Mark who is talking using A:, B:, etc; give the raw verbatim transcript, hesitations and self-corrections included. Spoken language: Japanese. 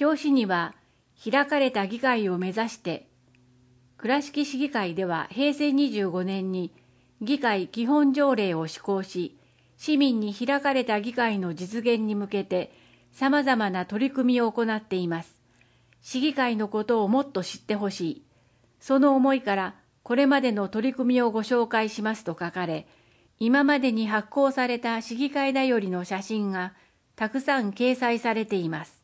A: 表紙には開かれた議会を目指して、倉敷市議会ではへいせいにじゅうごねんに議会基本条例を施行し、市民に開かれた議会の実現に向けて様々な取り組みを行っています。市議会のことをもっと知ってほしい。その思いからこれまでの取り組みをご紹介しますと書かれ、今までに発行された市議会だよりの写真がたくさん掲載されています。